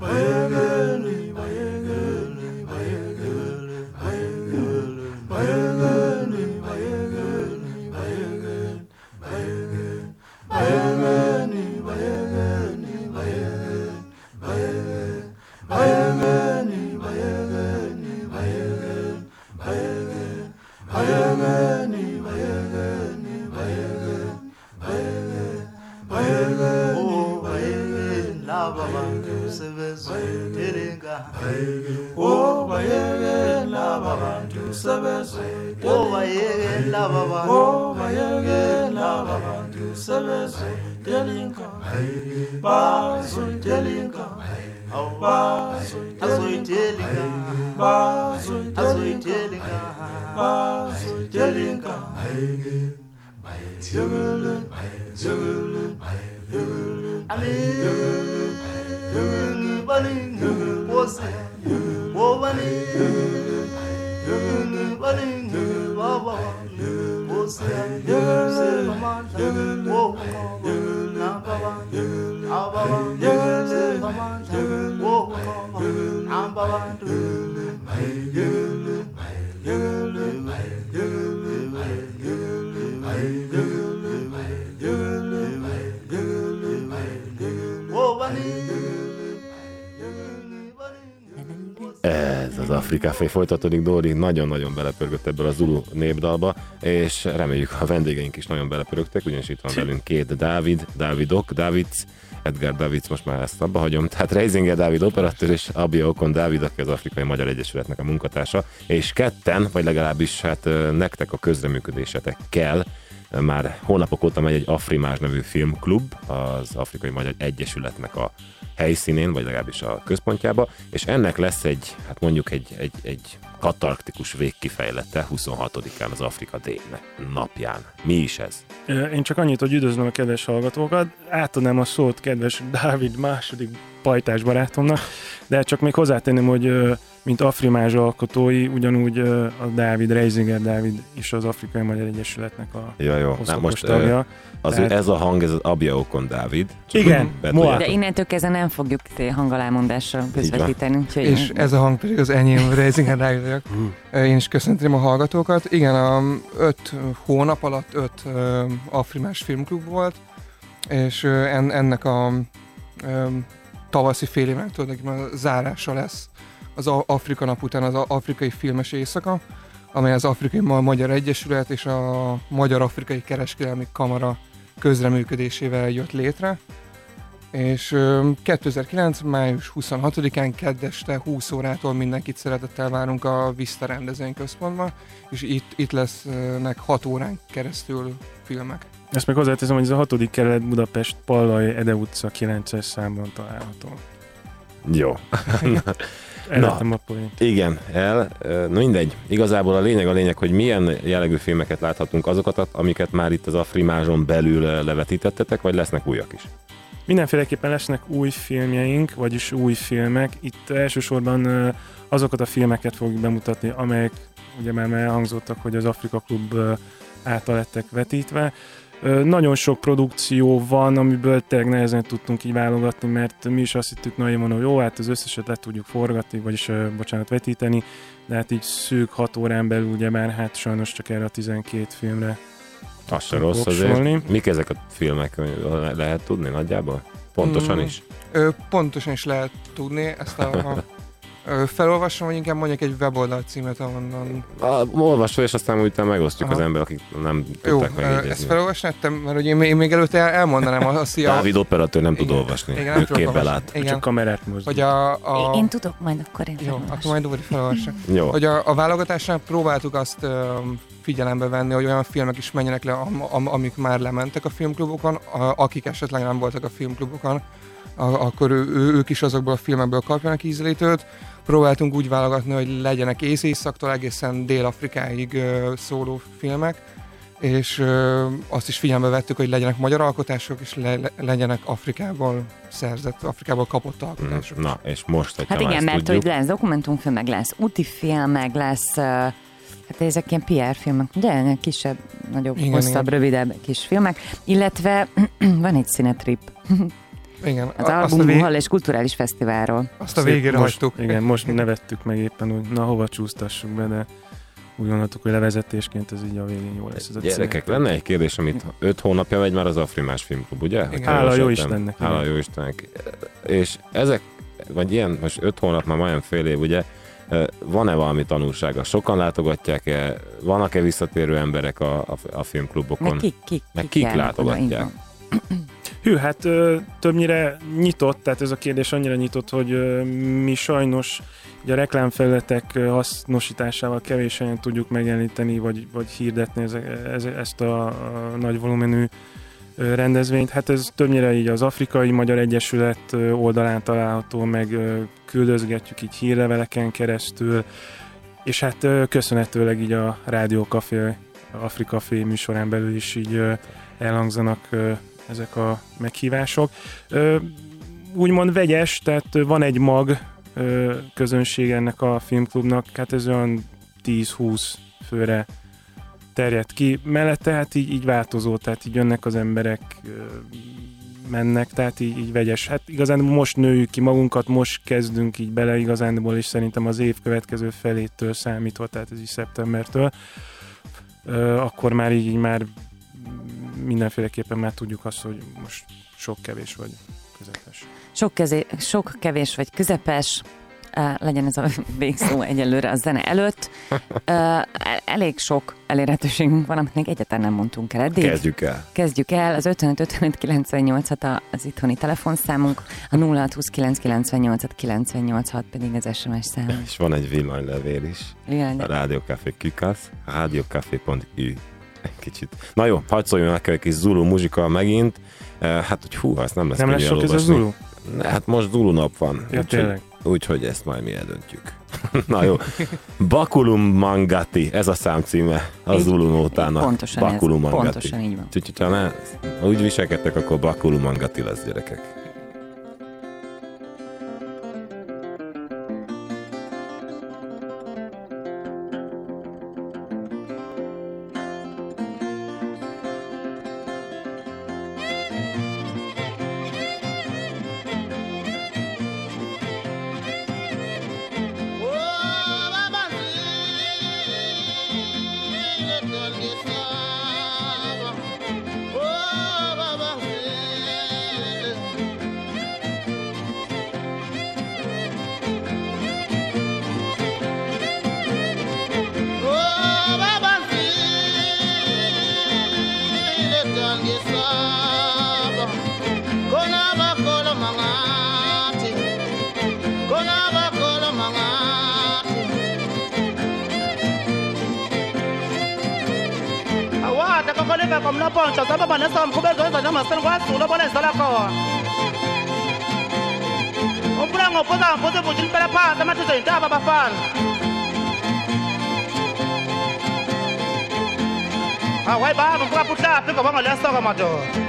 Ez az Afrikáfej folytatódik, Dóri nagyon-nagyon belepörgött ebből a Zulu népdalba, és reméljük a vendégeink is nagyon belepörögtek, ugyanis itt van velünk két Dávidc, Edgar Davids, most már ezt abba hagyom, tehát Reisinger Dávid operatőr és Abia Okon Dávid, aki az Afrikai Magyar Egyesületnek a munkatársa, és ketten, vagy legalábbis hát nektek a közreműködésetek kell, már hónapok óta megy egy Afrimázs nevű filmklub, az Afrikai Magyar Egyesületnek a helyszínén, vagy legalábbis a központjába, és ennek lesz egy katarktikus végkifejlete 26-án az Afrika Day napján. Mi is ez? Én csak annyit, hogy üdvözlöm a kedves hallgatókat, átadnám a szót kedves Dávid második pajtás barátomnak, de csak még hozzátenném, hogy mint Afrimázs alkotói, ugyanúgy a Reisinger Dávid is az Afrikai Magyar Egyesületnek a oszlopos tagja. Ez a hang, ez az Abia Okon Dávid. Igen, de innentől kezdve nem fogjuk hangalámondással közvetíteni. És ez a hang pedig az enyém, Reisinger Dávid vagyok. Én is köszöntöm a hallgatókat. Igen, 5 hónap alatt 5 Afrimázs filmklub volt, és ennek a tavaszi fél évnek tulajdonképpen a zárása lesz az Afrika nap után az Afrikai Filmes Éjszaka, amely az Afrikai Magyar Egyesület és a Magyar-Afrikai Kereskedelmi Kamara közreműködésével jött létre. És 2009. május 26-án kedd este 20 órától mindenkit szeretettel várunk a Vista rendezvényközpontban, és itt lesznek 6 órán keresztül filmek. Ezt meg hozzáteszem, hogy ez a 6. kerület Budapest Pallai Ede utca 9-es számban található. Jó. Na, igen, mindegy. Igazából a lényeg, hogy milyen jellegű filmeket láthatunk, azokat, amiket már itt az Afrimázson belül levetítettetek, vagy lesznek újak is? Mindenféleképpen lesznek új filmjeink, vagyis új filmek. Itt elsősorban azokat a filmeket fogjuk bemutatni, amelyek ugye már elhangzottak, hogy az Afrika Klub által lettek vetítve. Nagyon sok produkció van, amiből tényleg nehezen tudtunk így válogatni, mert mi is azt hittük naivon, hogy jó, hát az összeset le tudjuk forgatni, vagyis vetíteni, de hát így szűk 6 órán belül ugye már hát sajnos csak erre a 12 filmre. Az se rossz azért. Mik ezek a filmek? Lehet tudni nagyjából? Pontosan is? Pontosan is lehet tudni. Ezt felolvasom, vagy inkább mondjak egy weboldal címet, ahonnan... Olvasva, és aztán utána megosztjuk az ember, akik nem tudták megjegyezni. Ezt felolvasnám, mert hogy én még előtte elmondanám azt, hogy Dávid operatőr nem tud olvasni. Igen, nem képbe lát. Csak kamerát mozdul. Én tudok, majd akkor én jó, akkor majd Dóri felolvassa. Jó. Hogy a válogatásnál próbáltuk azt figyelembe venni, hogy olyan filmek is menjenek le, amik már lementek a filmklubokon, akik esetleg nem voltak a filmklubokon, akkor ők is azokból a filmekből kapjanak ízlítőt. Próbáltunk úgy válogatni, hogy legyenek Észak-tól egészen Dél-Afrikáig szóló filmek, és azt is figyelembe vettük, hogy legyenek magyar alkotások, és legyenek Afrikából kapott alkotások. Na, és most, hogyha hát igen, mert hogy lesz dokumentumfilm, meg lesz úti film, meg lesz, hát ezek ilyen PR filmek, de kisebb, nagyobb, hosszabb, rövidebb kis filmek, illetve van egy színetrip. Igen, Az Albumhal és Kulturális Fesztiválról. Azt a végére hagytuk. Igen, most nevettük meg éppen úgy, na hova csúsztassuk be, de úgy gondoltuk, hogy levezetésként ez így a végén jó lesz. Ez a Gyerekek, lenne egy kérdés, amit 5 hónapja megy már az Afrimás Filmklub, ugye? Hála jó Istennek. Hála jó Istennek. És ezek, vagy ilyen, most 5 hónap, már majdnem fél év, ugye, van-e valami tanulsága? Sokan látogatják-e? Vannak-e visszatérő emberek a filmklubokon? Meg kik látogatják? Hű, hát többnyire nyitott, tehát ez a kérdés annyira nyitott, hogy mi sajnos a reklámfelületek hasznosításával kevés helyen tudjuk megjeleníteni, vagy hirdetni ezt a nagy volumenű rendezvényt. Hát ez többnyire így az Afrikai Magyar Egyesület oldalán található, meg küldözgetjük így hírleveleken keresztül, és hát köszönhetőleg így a Rádió Café, Afrika Café műsorán belül is így elhangzanak ezek a meghívások. Úgymond vegyes, tehát van egy mag közönség ennek a filmklubnak, hát ez olyan 10-20 főre terjed ki. Mellette hát így változó, tehát így jönnek az emberek, mennek, tehát így vegyes. Hát igazán most nőjük ki magunkat, most kezdünk így bele igazánból, és szerintem az év következő felétől számítva, tehát ez is szeptembertől, akkor már így már mindenféleképpen már tudjuk azt, hogy most sok, kevés vagy közepes. Sok, kevés vagy közepes, legyen ez a végszó egyelőre a zene előtt. Elég sok elérhetőségünk van, amit még egyáltalán nem mondtunk el eddig. Kezdjük el. Az 55-55-98 az itthoni telefonszámunk, a 062998-986 pedig az SMS számunk. És van egy villanylevél is. A Rádiókafé Kükasz, rádiókafé.ü. Kicsit. Na jó, hadd szóljon nekünk egy kis Zulu muzsika megint. Hát, hogy hú, azt nem lesz nem lesz sok ez a Zulu? Hát most Zulu nap van. Ja, úgyhogy ezt majd mi eldöntjük. Na jó. Bakulum Mangati, ez a szám címe a Zulu nótának. Pontosan Bakulum Mangati. Pontosan így van. Úgyhogy ha úgy viselkedtek, akkor Bakulum Mangati lesz, gyerekek. Komnaponcha sababa nesam kubezo za namasten kwasu lo bole sala ko Ompula ngopoza mpoze bujin pela pa tamatuzo indaba bafana Awai ba mpuka putla piko bango leso ka mato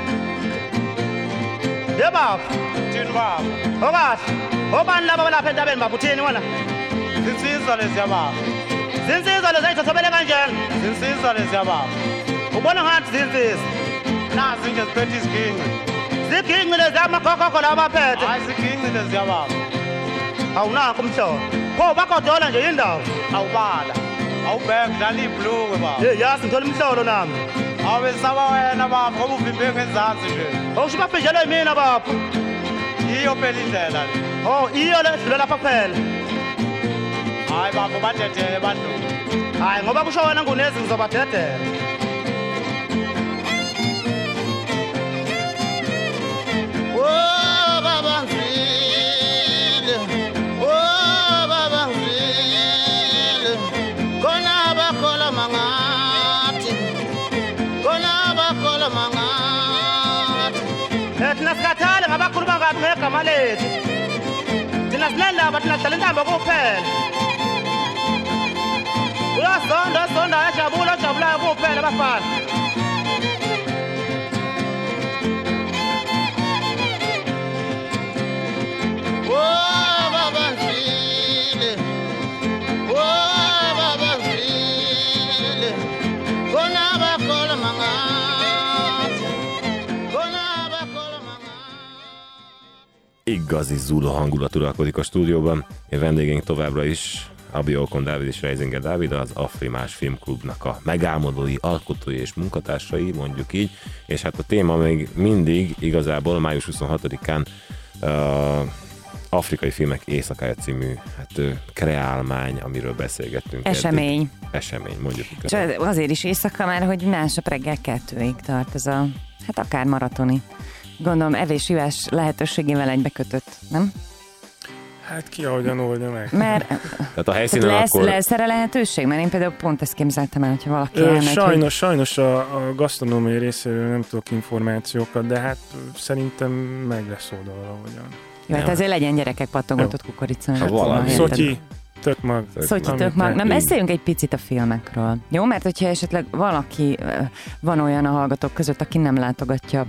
Deba tin ba Obat oban laba bala phenda ben babuthini wona Zinsizwa leziyaba Zinsizwa lezayitha sobele kanjani Zinsizwa leziyaba Ubona ngathi zinsizwa nazi nje siphethe iziginci Ziginci lezi amakhokho laba phethe Hayi ziginci lezi yababa Awunakho umhlobo Pho bakodola nje indawo awubala awubheka dlala ibhlungu baba Hey yasi ngithola umhlolo nami Awesaba wena baba ngoba uvimbe ngenzansi nje Awusho baphenjelwe yimina baba Iyo phela indlela le Oh iyo le dlula lapha kuphela Hayi baba badedele bantu Hayi ngoba kusho wena ngunezi ngizobadedela Nasikhathale ngabakhulu bangathi ngegama lethu Thina sinendaba thina sidlala intamba kuphela Uyasonda ajabulayo kuphela bafana igazi Zulu hangulat uralkodik a stúdióban. Én vendégeink továbbra is Abi Okon Dávid és Reisinger Dávid, az Afrimás Filmklubnak a megálmodói, alkotói és munkatársai, mondjuk így, és hát a téma még mindig igazából május 26-án Afrikai Filmek Éjszakája című kreálmány, amiről beszélgettünk. Esemény, mondjuk. És azért is éjszaka, mert hogy másnap reggel 2-ig tart ez a, akár maratoni. Gondolom evés-ivás lehetőségével egybekötött, nem? Hát ki ahogyan oldja meg. Mert tehát a helyszínen lesz erre lehetőség? Mert én például pont ezt képzeltem el, hogyha valaki elmegy. Sajnos a gasztronómiai részéről nem tudok információkat, de szerintem meg lesz oldal valahogyan. Jó, hát ezért legyen gyerekek pattangatott kukorica. Szotyi, tökmag. Na, beszéljünk egy picit a filmekről. Jó, mert hogyha esetleg valaki van olyan a hallgatók között, aki nem látogatja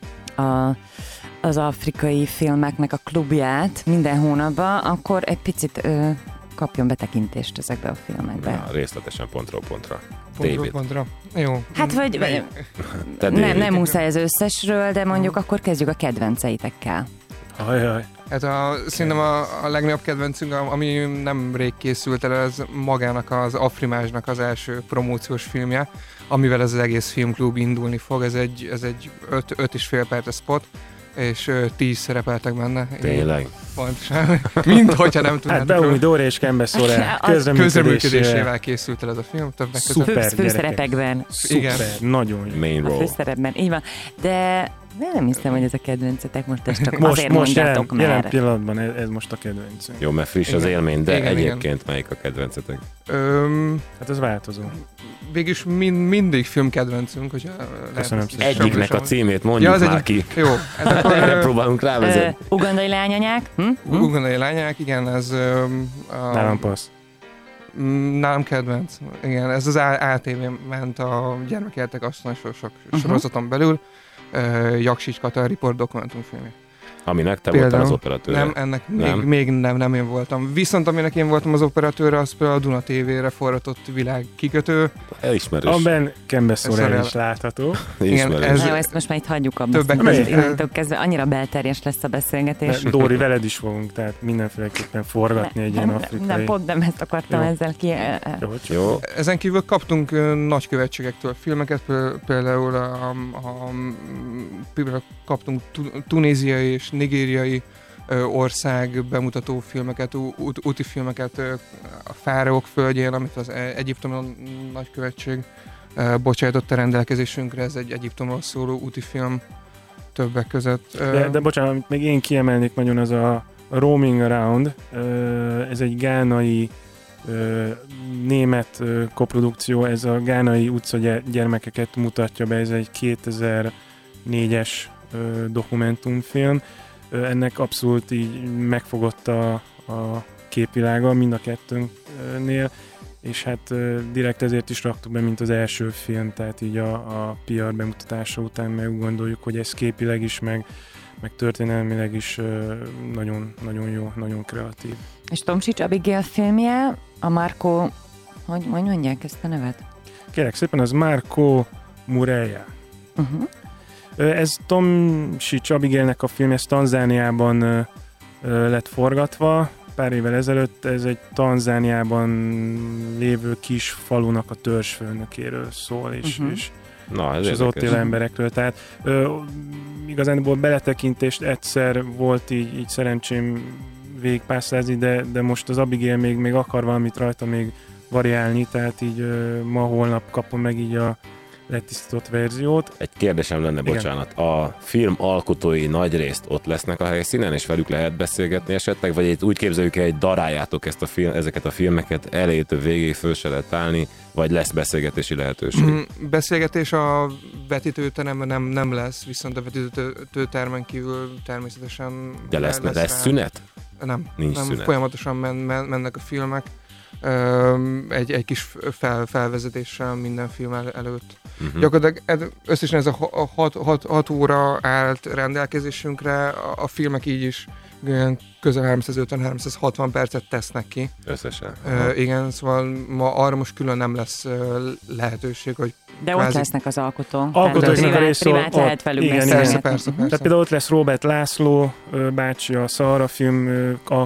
az afrikai filmeknek a klubját minden hónapban, akkor egy picit kapjon betekintést ezekbe a filmekbe. Ja, részletesen pontról pontra. Pontra. Jó. Hát vagy nem muszáj az összesről, de mondjuk akkor kezdjük a kedvenceitekkel. Ajaj. Hát szerintem a legnagyobb kedvencünk, ami nem rég készült el, ez magának az Afrimásnak az első promóciós filmje, amivel ez az egész filmklub indulni fog. Ez egy 5,5 perces spot, és 10 szerepeltek benne. Tényleg? Pontosan. Mint hogyha nem tudnátok. Hát Beumi Dóra és Kembe Szorá közreműködésével készült el ez a film. Szuper főszerepekben. Szuper, nagyon jó. Main role. A főszerepben, így van. De nem hiszem, hogy ez a kedvencetek, most ezt csak azért mondjátok már. Jelen pillanatban ez most a kedvencünk. Jó, mert friss az élmény, de egyébként melyik a kedvencetek? Hát ez változó. Végülis mindig filmkedvencünk, hogyha köszönöm szépen. Egyiknek a címét mondjuk már ki. Jó. Erre próbálunk rávezetni. Ugandai lányanyák? Ugandai lányanyák, igen, ez... Nálam passz. Nálam kedvenc. Igen, ez az ATV-n ment a Gyermekéltek Asszony sorozaton belül. Jaksics Kata Report dokumentumfilmje. Aminek te voltál az operatőre. Nem, ennek még nem én voltam. Viszont aminek én voltam az operatőre, az például a Duna TV-re forratott világ kikötő. Elismerős. Amiben Kembe Szorá is látható. Igen, ezt most már itt hagyjuk abban. Innentől kezdve annyira belterjes lesz a beszélgetés. Dóri, veled is fogunk, tehát mindenféleképpen forgatni egy ilyen afrikai. Nem, pont nem ezt akartam ezzel ki. Jó. Ezen kívül kaptunk nagykövetségektől filmeket, például kaptunk tunéziai és nigériai ország bemutató filmeket, úti filmeket a Fáraók földjén, amit az Egyiptom nagykövetség bocsájtott a rendelkezésünkre, ez egy Egyiptomról szóló úti film többek között. De bocsánat, amit még én kiemelnék nagyon, az a Roaming Around, ez egy gánai német koprodukció, ez a gánai utcagyermekeket mutatja be, ez egy 2004-es dokumentumfilm. Ennek abszolút így megfogott a képvilága mind a kettőnknél, és hát direkt ezért is raktuk be, mint az első film, tehát így a PR bemutatása után meg gondoljuk, hogy ez képileg is, meg történelmileg is nagyon, nagyon jó, nagyon kreatív. És Tomsics Abigail filmje, a Marco, hogy mondják ezt a nevet? Kérlek szépen, az Marco Mureya. Ez Tomsics Abigailnek a film, ez Tanzániában lett forgatva pár évvel ezelőtt. Ez egy Tanzániában lévő kis falunak a törzsfőnökéről szól, és az ott élő emberekről. Tehát igazából beletekintést egyszer volt így szerencsém végigpászlázni, de most az Abigail még akar valamit rajta még variálni, tehát így ma-holnap kapom meg így a letisztított verziót. Egy kérdésem lenne, bocsánat. A film alkotói nagy részt ott lesznek a helyszínen, és velük lehet beszélgetni esetleg, vagy úgy képzeljük el, hogy daráljátok ezeket a filmeket, elejétől végéig föl se lehet állni, vagy lesz beszélgetési lehetőség? Beszélgetés a vetítőteremben nem lesz, viszont a vetítőtermen kívül természetesen de lesz szünet? Nincs szünet. Folyamatosan mennek a filmek. Egy kis felvezetéssel minden film előtt. Gyakorlatilag összesen ez a 6 óra állt rendelkezésünkre, a filmek így is közel 350-360 percet tesznek ki. Összesen. Igen, szóval ma arra most külön nem lesz lehetőség, hogy de ott lesznek az alkotók. Alkotóknak a részről privát lehet velük igen, beszélni. Persze. Tehát például ott lesz Róbert László bácsi, a Szahara film